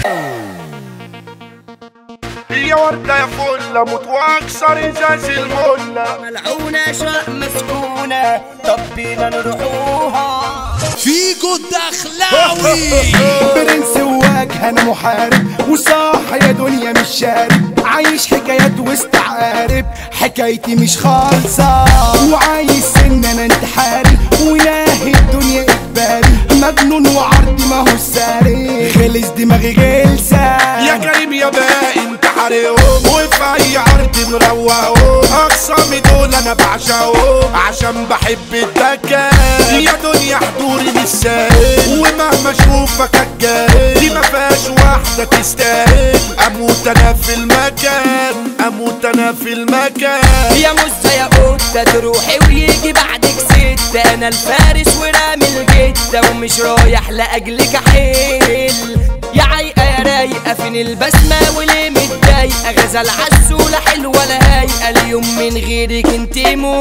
يا وردة يا فلة موت واكسر ازاز الملة ملعونة شقق مسكونة طب بينا نروحوها فيجو الدخلاوي برنس وواجه انا محارب وصاح يا دنيا مش شارب عايش حكايات واستعارب حكايتي مش خالصة وعايز سن انا انتحاري وناهي الدنيا اجباري مجنون وعرضي ما هو الساري خلص دماغي غلسة يا كريم يا باقي انت حريقهم وفي اي عرض مروقهم اقسامي دول انا بعشقهم عشان بحب الدكان يا دنيا حضوري مش ساهل ومهما اشوفك الجاهل دي مفيهاش واحدة تستاهل اموت انا في المكان اموت انا في المكان يا مزة يا قطة تروحي ويجي بعدك ستة انا الفارس ورامي الجدة ومش رايح لاجلك احيل يا عايقة يا رايقة فين البسمة وليه متضايقة غزل عالسولة حلوة لا هايقة اليوم من غيرك انت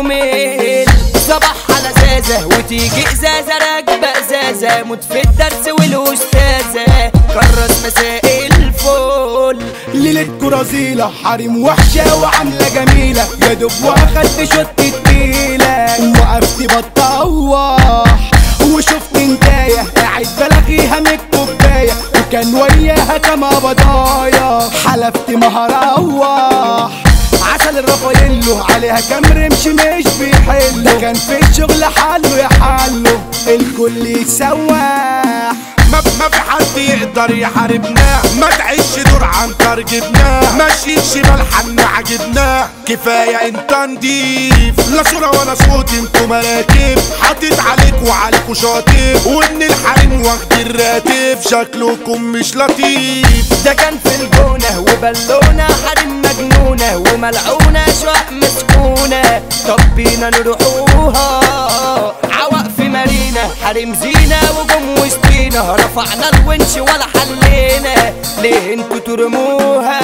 ممل صباح على زازة وتيجي ازازة راكبة ازازة موت في الدرس والاستاذة كرس مساء الفل ليلتكو رزيلة حريم وحشة وعاملة جميلة يا دوب واخدت شوت التقيلة وقفت بتطوح وشفت انتايه قاعد بلاغيها من الكوباية وكان وياها كما بضايا حلفت ما هروح عسل الرافاييلو عليها كام رمش مش بيحل ده كان في الشغل حاله يا حاله الكل يتسوح ما في حد يقدر يحاربناه ما تعيش دور عنتر جبناه ماشيين شمال حنا عجبناه كفاية انت نضيف لا صورة ولا صوت انتو مراكب حاطط عليك وعليكوا شاطب وان الحريم واخد الراتب شكلكم مش لطيف ده كان في الجونة وبالونة حريم مجنونة وملعونة شقق مسكونة طب بينا نروحوها عوق في مارينا حريم زينة وجم وسطينا رفعنا الونش ولا حلينا ليه انتوا ترموها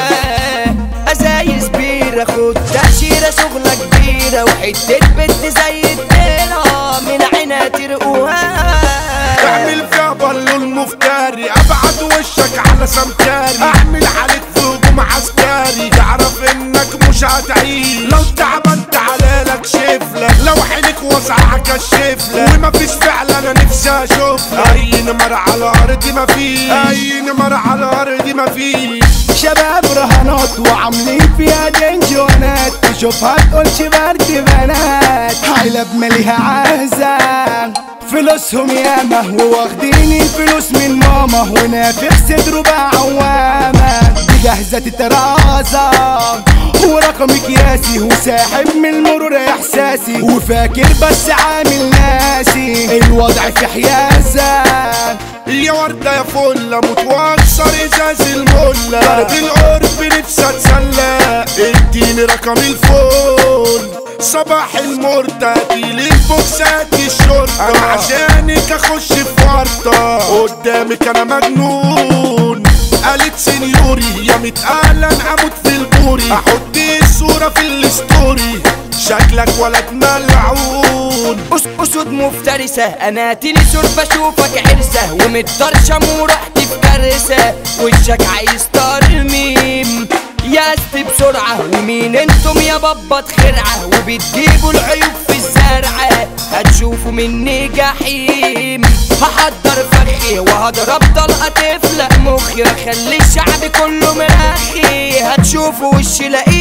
ازايز بيرة خد تأشيرة شغلة كبيرة وحتة بنت زي الديرة من عينها ترقوها اعمل فيها بالو المفتري ابعد وشك على سمكاري اعمل عليك في هجوم عسكري تعرف انك مش هتعيش لو تعبان تعالى لك شفلك لو عينك واسعة كشفلك ومفيش فعلا انا نفسي اشوفلك اي نمر على الارض مفيش اي نمر على الارض مفيش شباب رهانات وعاملين فيها دنجونات تشوفها تقولش برد بنات حيلة بماليها عازة فلوسهم ياما وواخدين الفلوس من ماما ونافخ صدره بعوامة دي جاهزة تترازى ورقمي قياسي وساحب من المرور احساسي وفاكر بس عامل ناسي الوضع في حيازة يا وردة يا فلة موت واكسر ازاز الملة ضرب القرب نفسي اتسلى اديني رقم الفون صباح المرتدي للبوكسات الشرطة انا عشانك اخش في ورطة قدامك انا مجنون قالت سنيوري يا متقلن اموت في البوري احط الصورة في الستوري شكلك ولد ملعون اسود مفترسة انا تنسور بشوفك عرسة ومتطرشم ورحت في كارثة وشك عايز ترميم ياست بسرعة ومين انتم يا بابا خرعة وبتجيبوا العيوب في الزرعة هتشوفوا مني جحيم هحضر فخي وهضرب طلقة تفلق مخي واخلي الشعب كله مرخي هتشوفوا وش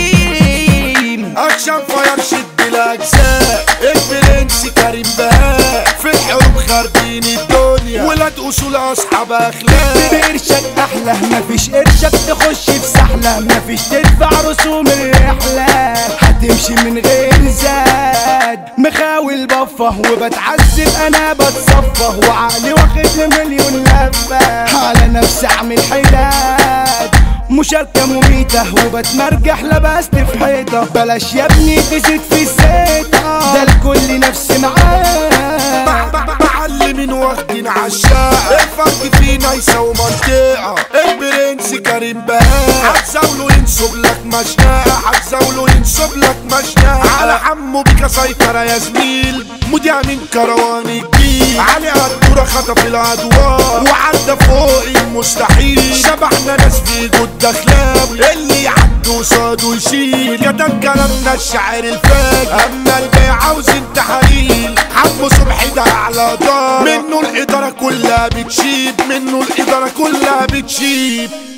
لئيم اكشن فاير شد الاجزاء البرنس كريم بهاء في الحروب خاربين الدنيا ولاد اصول اصحاب اخلاق بقرشك احلى مفيش قرشك تخش في سحلة مفيش تدفع رسوم الرحلة هتمشي من غير زاد مخاول بفه وبتعذب انا بتصفه وعقلي واخد مليون لفة على نفسي اعمل حداد مشاركة مميتة وبتمرجح لبست في حيطة بلاش يا ابني تزيد في الزيطة ده الكل نفس معاه معلمين واخدين عالشاقة الفرق فينا يساوي منطقة البرنس كريم بهاء هتزاوله ينصب لك مشناقة هتزاوله ينصب لك مشناقة على حمو بيكا سيطرة يا زميل مذيع من كروان الجيل علي قدورة خطف الادوار وعدى فوق المستحيل شبح احنا ناس في جود دخلاوي اللي يعدوا قصاده يشيل كتب كلامنا الشعر الفاجر اما البيع عاوز تحاليل حمو صبحي ده على دار منه الاداره كلها بتشيب منه الاداره كلها بتشيب